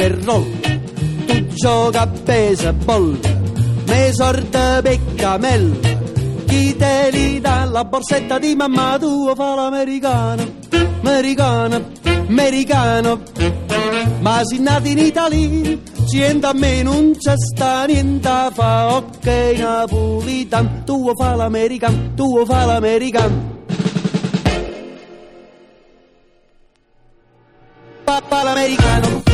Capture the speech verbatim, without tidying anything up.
and roll. Tu gioca a baseball, me sorte peccamella. Chi te li dà la borsetta di mamma tua fa l'americano, americano, americano. Ma si nati in Italia, siente a me non c'è sta niente fa, ok napolitan, tu fa l'americano, tu fa l'americano. Papà l'americano.